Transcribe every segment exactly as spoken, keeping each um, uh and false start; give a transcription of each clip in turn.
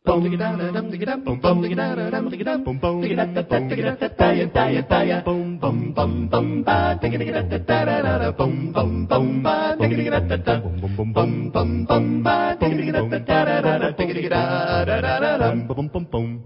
Boom, digga da da dum, digga da boom, boom, digga da da dum, digga da boom, boom, digga da da da, digga da da ya da ya da ya, boom, boom, boom, boom, ba, digga digga da da da da da, boom, boom, boom, ba, digga digga da da da, boom, boom, boom, boom, boom, boom, ba, digga digga da da da da da, digga digga da da da da da, boom, boom, boom, boom.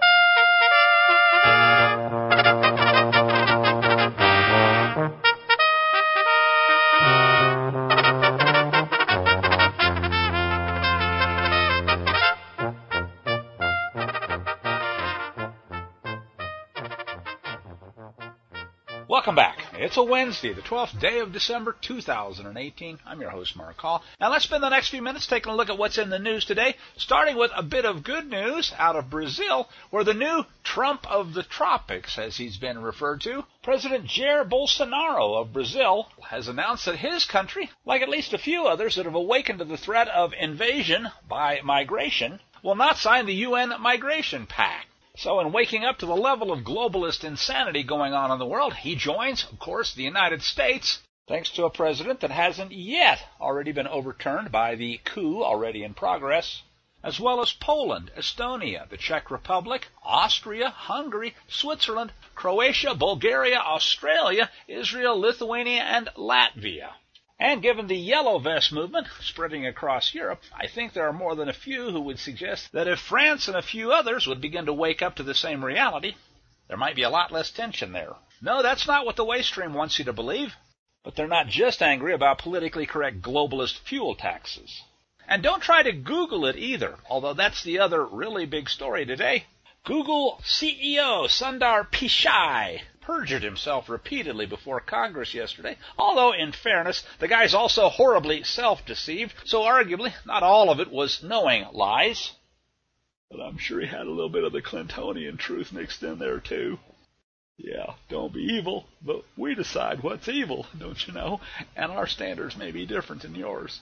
Welcome back. It's a Wednesday, the twelfth day of December, two thousand eighteen. I'm your host, Mark Hall. Now let's spend the next few minutes taking a look at what's in the news today, starting with a bit of good news out of Brazil, where the new Trump of the tropics, as he's been referred to, President Jair Bolsonaro of Brazil, has announced that his country, like at least a few others that have awakened to the threat of invasion by migration, will not sign the U N Migration Pact. So in waking up to the level of globalist insanity going on in the world, he joins, of course, the United States, thanks to a president that hasn't yet already been overturned by the coup already in progress, as well as Poland, Estonia, the Czech Republic, Austria, Hungary, Switzerland, Croatia, Bulgaria, Australia, Israel, Lithuania, and Latvia. And given the Yellow Vest movement spreading across Europe, I think there are more than a few who would suggest that if France and a few others would begin to wake up to the same reality, there might be a lot less tension there. No, that's not what the waste stream wants you to believe. But they're not just angry about politically correct globalist fuel taxes. And don't try to Google it either, although that's the other really big story today. Google C E O Sundar Pichai perjured himself repeatedly before Congress yesterday, although, in fairness, the guy's also horribly self-deceived, so arguably not all of it was knowing lies. But I'm sure he had a little bit of the Clintonian truth mixed in there, too. Yeah, don't be evil, but we decide what's evil, don't you know? And our standards may be different than yours.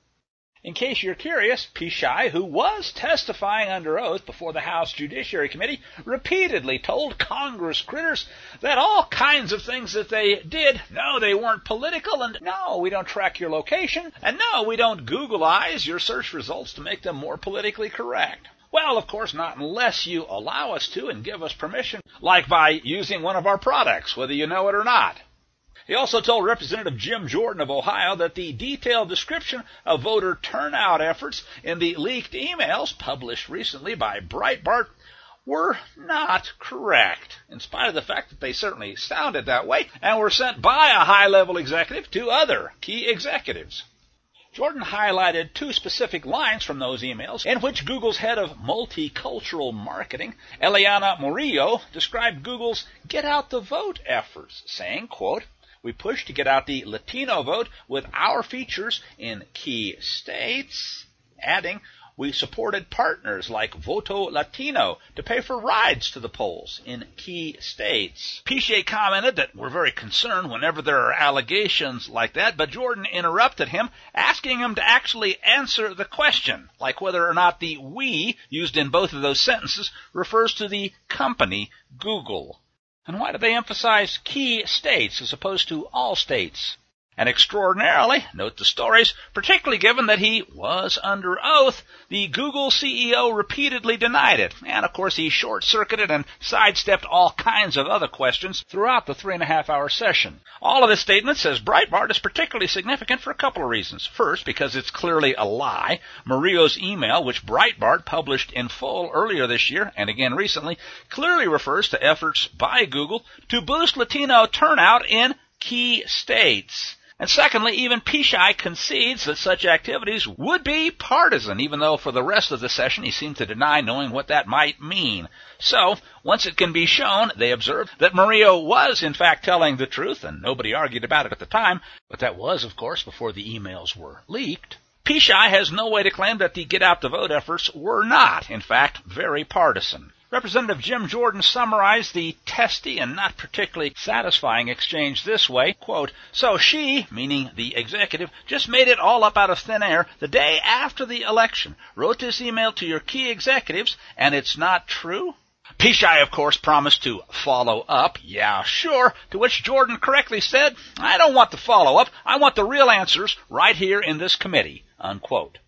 In case you're curious, Pichai, who was testifying under oath before the House Judiciary Committee, repeatedly told Congress critters that all kinds of things that they did, no, they weren't political, and no, we don't track your location, and no, we don't Googleize your search results to make them more politically correct. Well, of course, not unless you allow us to and give us permission, like by using one of our products, whether you know it or not. He also told Representative Jim Jordan of Ohio that the detailed description of voter turnout efforts in the leaked emails published recently by Breitbart were not correct, in spite of the fact that they certainly sounded that way and were sent by a high-level executive to other key executives. Jordan highlighted two specific lines from those emails in which Google's head of multicultural marketing, Eliana Murillo, described Google's Get Out the Vote efforts, saying, quote, "We push to get out the Latino vote with our features in key states," adding, "We supported partners like Voto Latino to pay for rides to the polls in key states." Pichai commented that we're very concerned whenever there are allegations like that, but Jordan interrupted him, asking him to actually answer the question, like whether or not the we used in both of those sentences refers to the company Google. And why do they emphasize key states as opposed to all states? And extraordinarily, note the stories, particularly given that he was under oath, the Google C E O repeatedly denied it. And, of course, he short-circuited and sidestepped all kinds of other questions throughout the three-and-a-half-hour session. All of this statement, says Breitbart, is particularly significant for a couple of reasons. First, because it's clearly a lie. Murillo's email, which Breitbart published in full earlier this year, and again recently, clearly refers to efforts by Google to boost Latino turnout in key states. And secondly, even Pichai concedes that such activities would be partisan, even though for the rest of the session he seemed to deny knowing what that might mean. So, once it can be shown, they observe, that Murillo was in fact telling the truth, and nobody argued about it at the time, but that was, of course, before the emails were leaked. Pichai has no way to claim that the Get Out the Vote efforts were not, in fact, very partisan. Representative Jim Jordan summarized the testy and not particularly satisfying exchange this way, quote, "So she," meaning the executive, "just made it all up out of thin air the day after the election, wrote this email to your key executives, and it's not true?" Pichai, of course, promised to follow up. Yeah, sure. To which Jordan correctly said, "I don't want the follow-up. I want the real answers right here in this committee," unquote.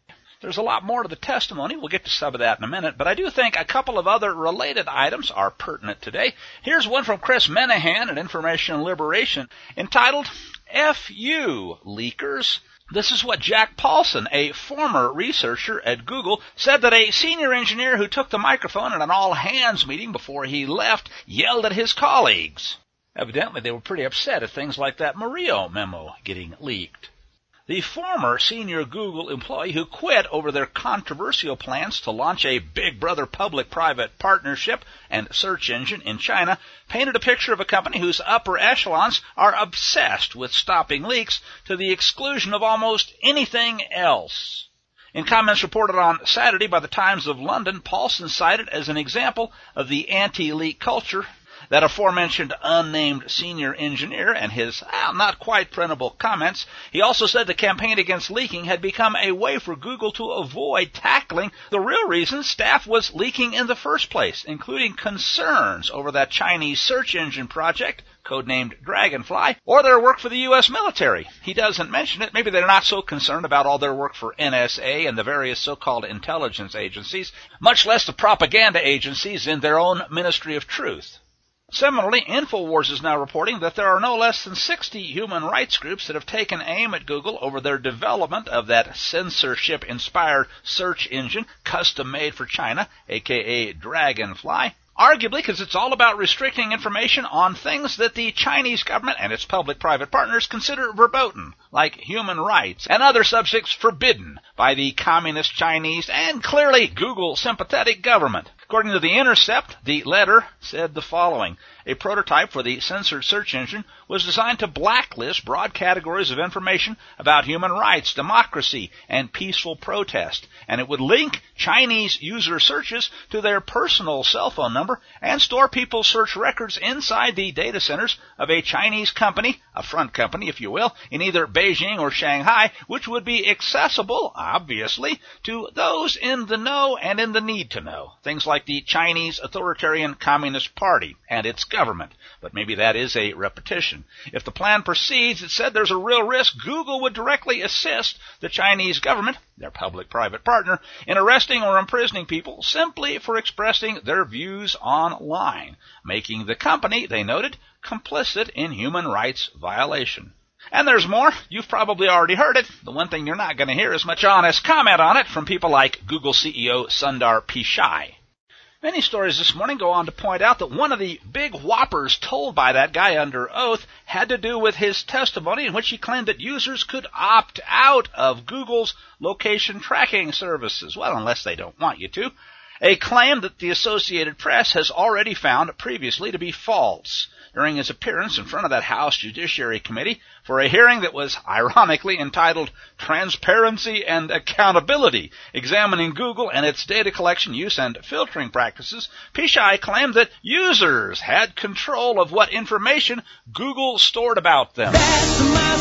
There's a lot more to the testimony. We'll get to some of that in a minute, but I do think a couple of other related items are pertinent today. Here's one from Chris Menahan at Information Liberation entitled, F U, Leakers. This is what Jack Paulson, a former researcher at Google, said that a senior engineer who took the microphone at an all-hands meeting before he left yelled at his colleagues. Evidently, they were pretty upset at things like that Murillo memo getting leaked. The former senior Google employee who quit over their controversial plans to launch a Big Brother public-private partnership and search engine in China painted a picture of a company whose upper echelons are obsessed with stopping leaks to the exclusion of almost anything else. In comments reported on Saturday by the Times of London, Paulson cited as an example of the anti-leak culture that aforementioned unnamed senior engineer and his well, not quite printable comments. He also said the campaign against leaking had become a way for Google to avoid tackling the real reason staff was leaking in the first place, including concerns over that Chinese search engine project, codenamed Dragonfly, or their work for the U S military. He doesn't mention it. Maybe they're not so concerned about all their work for N S A and the various so-called intelligence agencies, much less the propaganda agencies in their own Ministry of Truth. Similarly, InfoWars is now reporting that there are no less than sixty human rights groups that have taken aim at Google over their development of that censorship-inspired search engine custom-made for China, aka Dragonfly, arguably because it's all about restricting information on things that the Chinese government and its public-private partners consider verboten, like human rights and other subjects forbidden by the communist Chinese and clearly Google-sympathetic government. According to The Intercept, the letter said the following. A prototype for the censored search engine was designed to blacklist broad categories of information about human rights, democracy, and peaceful protest, and it would link Chinese user searches to their personal cell phone number and store people's search records inside the data centers of a Chinese company, a front company, if you will, in either Beijing or Shanghai, which would be accessible, obviously, to those in the know and in the need to know. Things like the Chinese Authoritarian Communist Party and its government. But maybe that is a repetition. If the plan proceeds, it said there's a real risk Google would directly assist the Chinese government, their public-private partner, in arresting or imprisoning people simply for expressing their views online, making the company, they noted, complicit in human rights violation. And there's more. You've probably already heard it. The one thing you're not going to hear is much honest comment on it from people like Google C E O Sundar Pichai. Many stories this morning go on to point out that one of the big whoppers told by that guy under oath had to do with his testimony in which he claimed that users could opt out of Google's location tracking services. Well, unless they don't want you to. A claim that the Associated Press has already found previously to be false. During his appearance in front of that House Judiciary Committee for a hearing that was ironically entitled Transparency and Accountability, examining Google and its data collection, use, and filtering practices, Pichai claimed that users had control of what information Google stored about them. That's my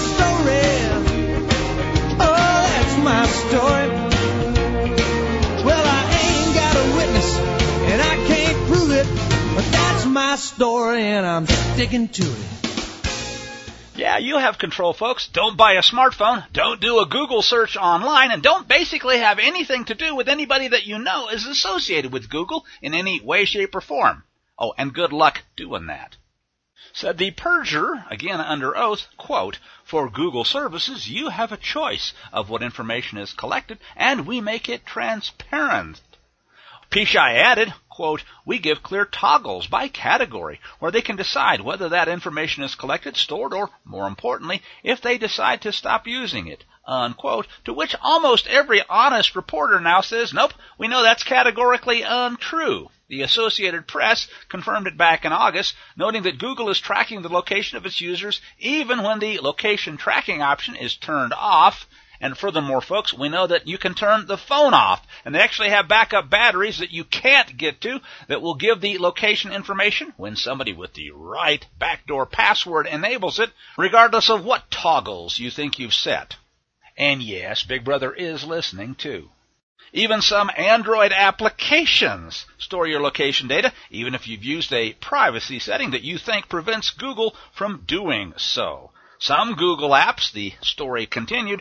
story. Oh, that's my story. Well, I ain't got a witness, and I can't prove it, but that's my story, and I'm sticking to it. Yeah, you have control, folks. Don't buy a smartphone, don't do a Google search online, and don't basically have anything to do with anybody that you know is associated with Google in any way, shape, or form. Oh, and good luck doing that. Said the perjurer, again under oath, quote, for Google services, you have a choice of what information is collected, and we make it transparent. Pichai added, quote, we give clear toggles by category where they can decide whether that information is collected, stored, or, more importantly, if they decide to stop using it, unquote, to which almost every honest reporter now says, nope, we know that's categorically untrue. The Associated Press confirmed it back in August, noting that Google is tracking the location of its users even when the location tracking option is turned off. And furthermore, folks, we know that you can turn the phone off, and they actually have backup batteries that you can't get to that will give the location information when somebody with the right backdoor password enables it, regardless of what toggles you think you've set. And yes, Big Brother is listening too. Even some Android applications store your location data, even if you've used a privacy setting that you think prevents Google from doing so. Some Google apps, the story continued,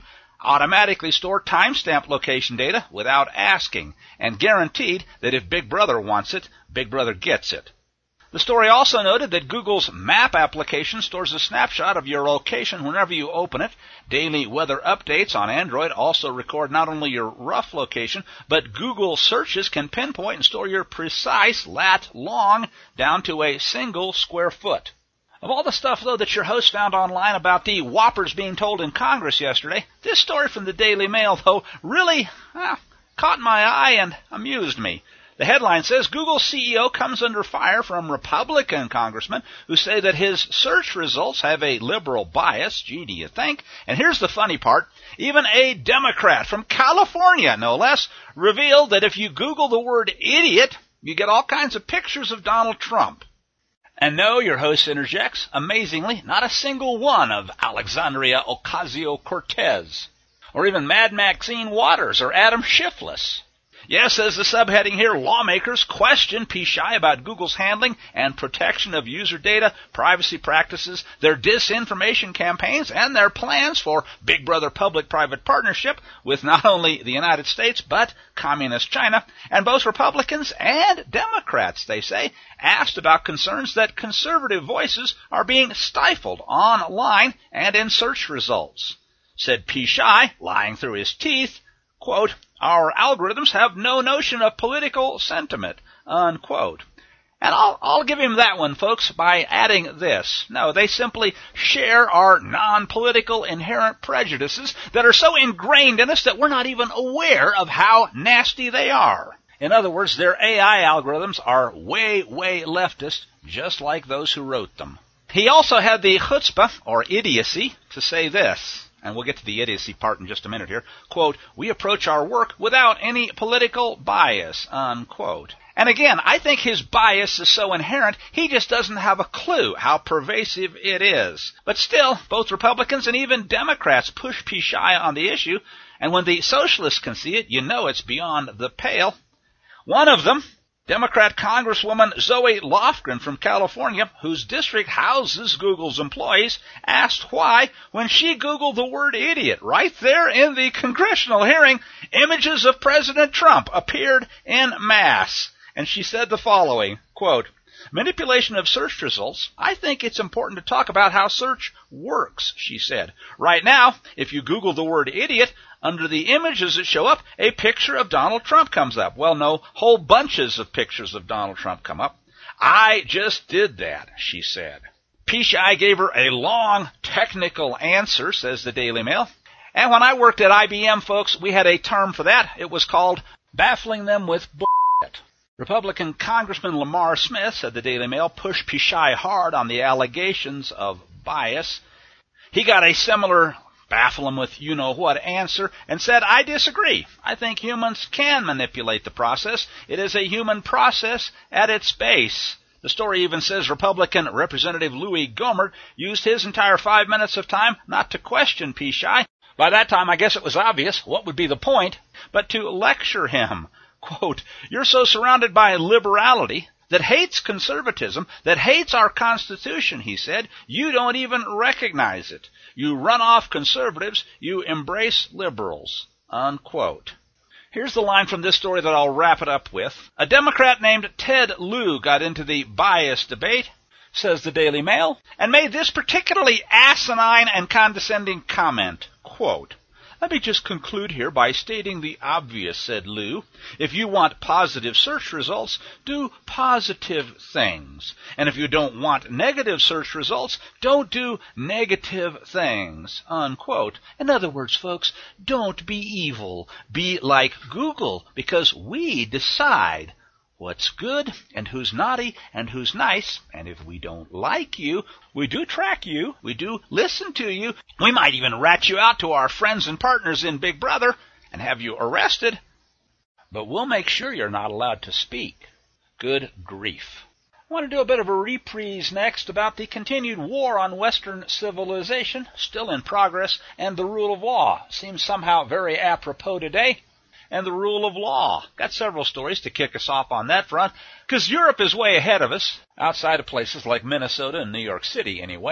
automatically store timestamp location data without asking, and guaranteed that if Big Brother wants it, Big Brother gets it. The story also noted that Google's Map application stores a snapshot of your location whenever you open it. Daily weather updates on Android also record not only your rough location, but Google searches can pinpoint and store your precise lat long down to a single square foot. Of all the stuff, though, that your host found online about the whoppers being told in Congress yesterday, this story from the Daily Mail, though, really ah, caught my eye and amused me. The headline says, Google C E O comes under fire from Republican congressmen who say that his search results have a liberal bias. Gee, do you think? And here's the funny part. Even a Democrat from California, no less, revealed that if you Google the word idiot, you get all kinds of pictures of Donald Trump. And no, your host interjects, amazingly, not a single one of Alexandria Ocasio-Cortez, or even Mad Maxine Waters or Adam Schiff. Yes, as the subheading here, lawmakers question Pichai about Google's handling and protection of user data, privacy practices, their disinformation campaigns, and their plans for Big Brother public-private partnership with not only the United States, but Communist China. And both Republicans and Democrats, they say, asked about concerns that conservative voices are being stifled online and in search results. Said Pichai, lying through his teeth, quote, our algorithms have no notion of political sentiment, unquote. And I'll, I'll give him that one, folks, by adding this. No, they simply share our non-political inherent prejudices that are so ingrained in us that we're not even aware of how nasty they are. In other words, their A I algorithms are way, way leftist, just like those who wrote them. He also had the chutzpah, or idiocy, to say this. And we'll get to the idiocy part in just a minute here. Quote, we approach our work without any political bias, unquote. And again, I think his bias is so inherent, he just doesn't have a clue how pervasive it is. But still, both Republicans and even Democrats push Pichai on the issue, and when the socialists can see it, you know it's beyond the pale. One of them, Democrat Congresswoman Zoe Lofgren from California, whose district houses Google's employees, asked why, when she Googled the word idiot right there in the congressional hearing, images of President Trump appeared en masse. And she said the following, quote, manipulation of search results, I think it's important to talk about how search works, she said. Right now, if you Google the word idiot, under the images that show up, a picture of Donald Trump comes up. Well, no, whole bunches of pictures of Donald Trump come up. I just did that, she said. Pichai gave her a long, technical answer, says the Daily Mail. And when I worked at I B M, folks, we had a term for that. It was called baffling them with bullshit. Republican Congressman Lamar Smith, said the Daily Mail, pushed Pichai hard on the allegations of bias. He got a similar baffle him with you-know-what answer and said, I disagree. I think humans can manipulate the process. It is a human process at its base. The story even says Republican Representative Louis Gohmert used his entire five minutes of time not to question Pichai. By that time, I guess it was obvious what would be the point, but to lecture him. Quote, you're so surrounded by liberality that hates conservatism, that hates our Constitution, he said, you don't even recognize it. You run off conservatives, you embrace liberals, unquote. Here's the line from this story that I'll wrap it up with. A Democrat named Ted Lieu got into the bias debate, says the Daily Mail, and made this particularly asinine and condescending comment, quote, let me just conclude here by stating the obvious, said Lieu. If you want positive search results, do positive things. And if you don't want negative search results, don't do negative things, unquote. In other words, folks, don't be evil. Be like Google, because we decide what's good and who's naughty and who's nice. And if we don't like you, we do track you. We do listen to you. We might even rat you out to our friends and partners in Big Brother and have you arrested. But we'll make sure you're not allowed to speak. Good grief. I want to do a bit of a reprise next about the continued war on Western civilization, still in progress, and the rule of law. Seems somehow very apropos today. And the rule of law. Got several stories to kick us off on that front, because Europe is way ahead of us, outside of places like Minnesota and New York City anyway.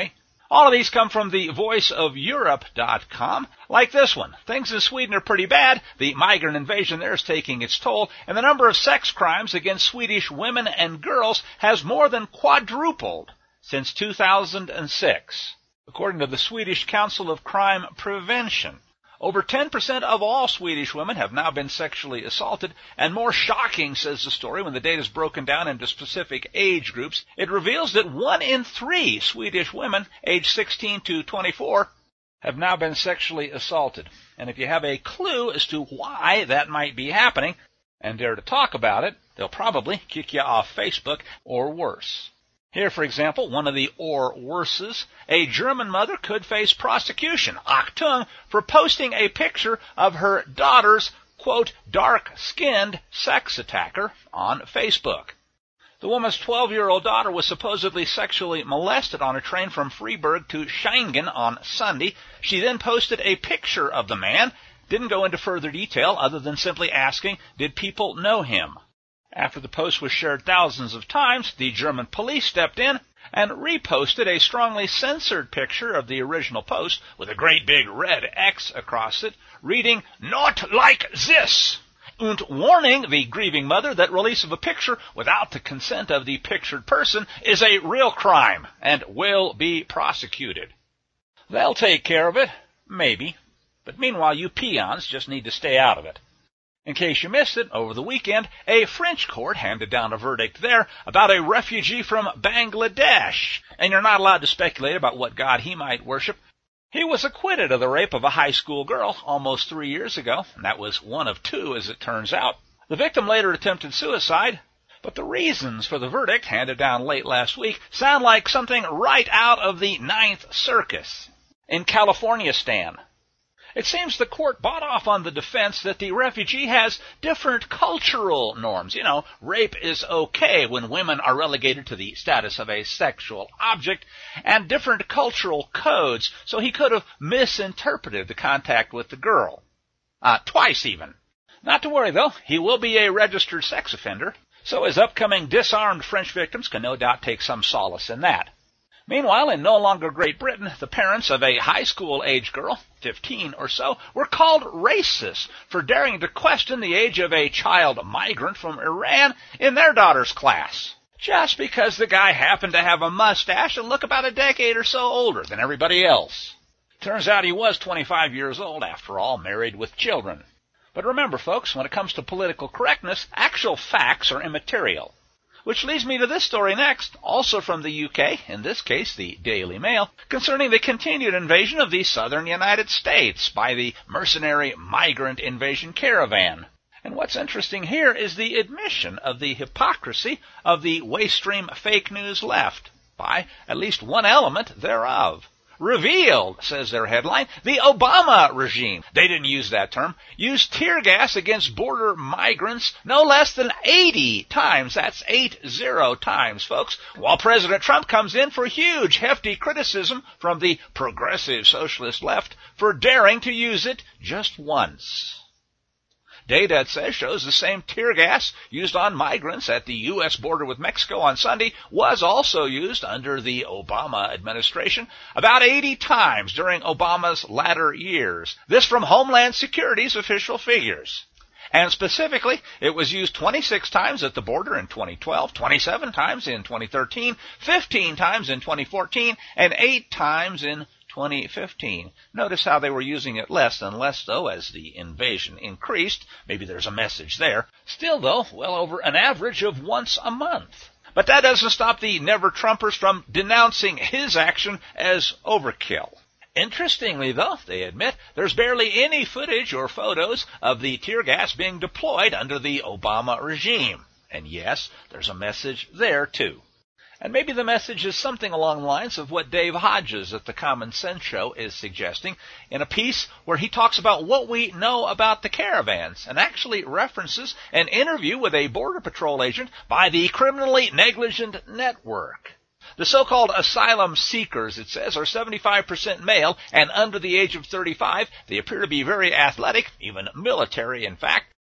All of these come from the voice of Europe dot com, like this one. Things in Sweden are pretty bad. The migrant invasion there is taking its toll, and the number of sex crimes against Swedish women and girls has more than quadrupled since two thousand six, according to the Swedish Council of Crime Prevention. Over ten percent of all Swedish women have now been sexually assaulted, and more shocking, says the story, when the data is broken down into specific age groups, it reveals that one in three Swedish women aged sixteen to twenty-four have now been sexually assaulted. And if you have a clue as to why that might be happening, and dare to talk about it, they'll probably kick you off Facebook or worse. Here, for example, one of the or worses, a German mother could face prosecution, Achtung, for posting a picture of her daughter's, quote, dark-skinned sex attacker on Facebook. The woman's twelve-year-old daughter was supposedly sexually molested on a train from Freiburg to Schengen on Sunday. She then posted a picture of the man, didn't go into further detail other than simply asking, did people know him? After the post was shared thousands of times, the German police stepped in and reposted a strongly censored picture of the original post with a great big red X across it, reading, "Not like this," and warning the grieving mother that release of a picture without the consent of the pictured person is a real crime and will be prosecuted. They'll take care of it, maybe, but meanwhile you peons just need to stay out of it. In case you missed it, over the weekend, a French court handed down a verdict there about a refugee from Bangladesh, and you're not allowed to speculate about what god he might worship. He was acquitted of the rape of a high school girl almost three years ago, and that was one of two, as it turns out. The victim later attempted suicide, but the reasons for the verdict, handed down late last week, sound like something right out of the Ninth Circus in California, Stan. It seems the court bought off on the defense that the refugee has different cultural norms. You know, rape is okay when women are relegated to the status of a sexual object, and different cultural codes, so he could have misinterpreted the contact with the girl. Uh, twice even. Not to worry, though, he will be a registered sex offender, so his upcoming disarmed French victims can no doubt take some solace in that. Meanwhile, in no longer Great Britain, the parents of a high school-age girl, fifteen or so, were called racist for daring to question the age of a child migrant from Iran in their daughter's class, just because the guy happened to have a mustache and look about a decade or so older than everybody else. Turns out he was twenty-five years old, after all, married with children. But remember, folks, when it comes to political correctness, actual facts are immaterial. Which leads me to this story next, also from the U K, in this case the Daily Mail, concerning the continued invasion of the southern United States by the mercenary migrant invasion caravan. And what's interesting here is the admission of the hypocrisy of the waste-stream fake news left, by at least one element thereof. Revealed, says their headline, the Obama regime, they didn't use that term, used tear gas against border migrants no less than eighty times. That's eight zero times, folks. While President Trump comes in for huge, hefty criticism from the progressive socialist left for daring to use it just once. Data, it says, shows the same tear gas used on migrants at the U S border with Mexico on Sunday was also used under the Obama administration about eighty times during Obama's latter years. This from Homeland Security's official figures. And specifically, it was used twenty-six times at the border in twenty twelve, twenty-seven times in twenty thirteen, fifteen times in twenty fourteen, and eight times in twenty fifteen. Notice how they were using it less and less, though, as the invasion increased. Maybe there's a message there. Still, though, well over an average of once a month. But that doesn't stop the never-Trumpers from denouncing his action as overkill. Interestingly, though, they admit, there's barely any footage or photos of the tear gas being deployed under the Obama regime. And yes, there's a message there, too. And maybe the message is something along the lines of what Dave Hodges at the Common Sense Show is suggesting in a piece where he talks about what we know about the caravans and actually references an interview with a Border Patrol agent by the Criminally Negligent Network. The so-called asylum seekers, it says, are seventy-five percent male and under the age of thirty-five. They appear to be very athletic, even military, in fact.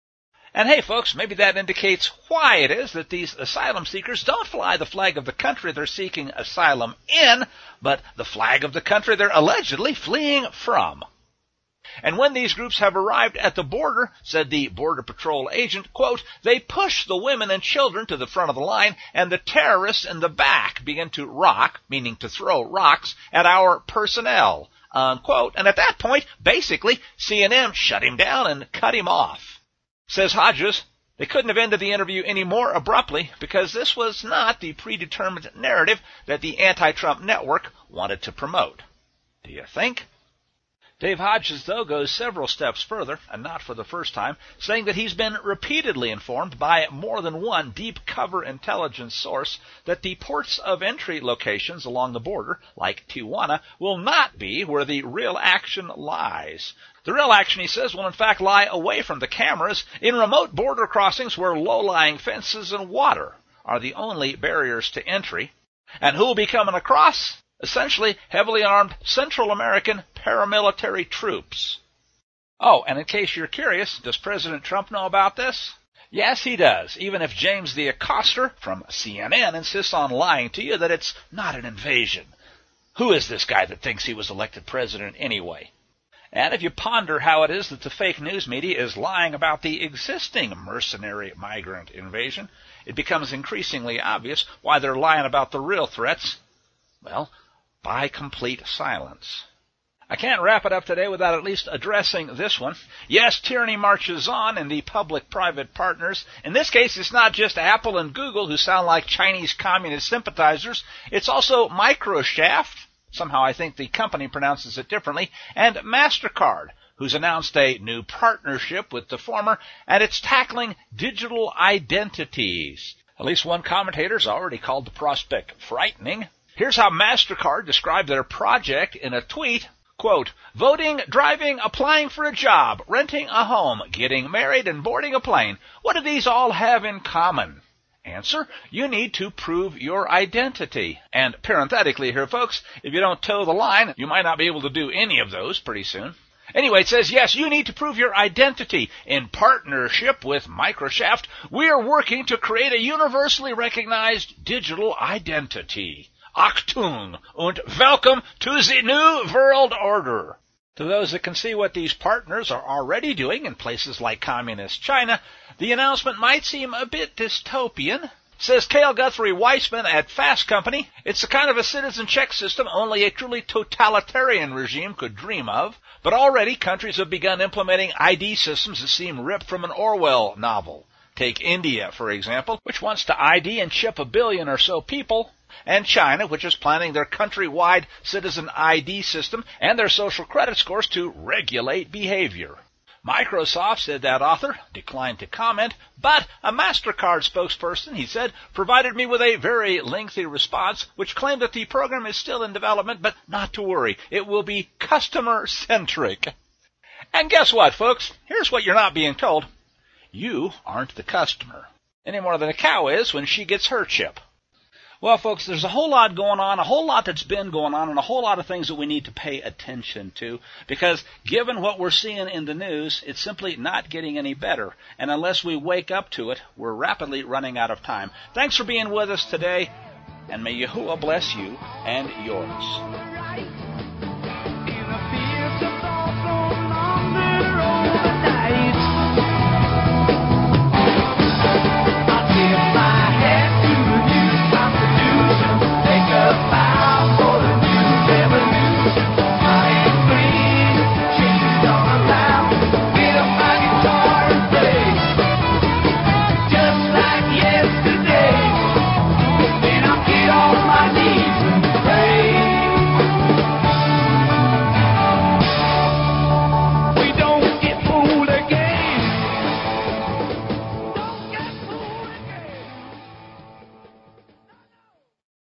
And hey, folks, maybe that indicates why it is that these asylum seekers don't fly the flag of the country they're seeking asylum in, but the flag of the country they're allegedly fleeing from. And when these groups have arrived at the border, said the Border Patrol agent, quote, they push the women and children to the front of the line, and the terrorists in the back begin to rock, meaning to throw rocks, at our personnel, unquote. And at that point, basically, C N N shut him down and cut him off. Says Hodges, they couldn't have ended the interview any more abruptly because this was not the predetermined narrative that the anti-Trump network wanted to promote. Do you think? Dave Hodges, though, goes several steps further, and not for the first time, saying that he's been repeatedly informed by more than one deep cover intelligence source that the ports of entry locations along the border, like Tijuana, will not be where the real action lies. The real action, he says, will in fact lie away from the cameras in remote border crossings where low-lying fences and water are the only barriers to entry. And who will be coming across? Essentially, heavily armed Central American paramilitary troops. Oh, and in case you're curious, does President Trump know about this? Yes, he does, even if James the Accoster from C N N insists on lying to you that it's not an invasion. Who is this guy that thinks he was elected president anyway? And if you ponder how it is that the fake news media is lying about the existing mercenary migrant invasion, it becomes increasingly obvious why they're lying about the real threats. Well, by complete silence. I can't wrap it up today without at least addressing this one. Yes, tyranny marches on in the public-private partners. In this case, it's not just Apple and Google who sound like Chinese communist sympathizers. It's also Microshaft, somehow I think the company pronounces it differently, and MasterCard, who's announced a new partnership with the former, and it's tackling digital identities. At least one commentator's already called the prospect frightening. Here's how MasterCard described their project in a tweet. Quote, voting, driving, applying for a job, renting a home, getting married, and boarding a plane. What do these all have in common? Answer, you need to prove your identity. And parenthetically here, folks, if you don't toe the line, you might not be able to do any of those pretty soon. Anyway, it says, yes, you need to prove your identity. In partnership with Microshaft, we are working to create a universally recognized digital identity. Achtung und welcome to the new world order. To those that can see what these partners are already doing in places like communist China, the announcement might seem a bit dystopian. Says Cale Guthrie Weissman at Fast Company, it's the kind of a citizen check system only a truly totalitarian regime could dream of, but already countries have begun implementing I D systems that seem ripped from an Orwell novel. Take India, for example, which wants to I D and chip a billion or so people, and China, which is planning their countrywide citizen I D system and their social credit scores to regulate behavior. Microsoft, said that author, declined to comment, but a MasterCard spokesperson, he said, provided me with a very lengthy response which claimed that the program is still in development, but not to worry, it will be customer-centric. And guess what, folks? Here's what you're not being told. You aren't the customer, any more than a cow is when she gets her chip. Well, folks, there's a whole lot going on, a whole lot that's been going on, and a whole lot of things that we need to pay attention to, because given what we're seeing in the news, it's simply not getting any better. And unless we wake up to it, we're rapidly running out of time. Thanks for being with us today, and may Yahuwah bless you and yours.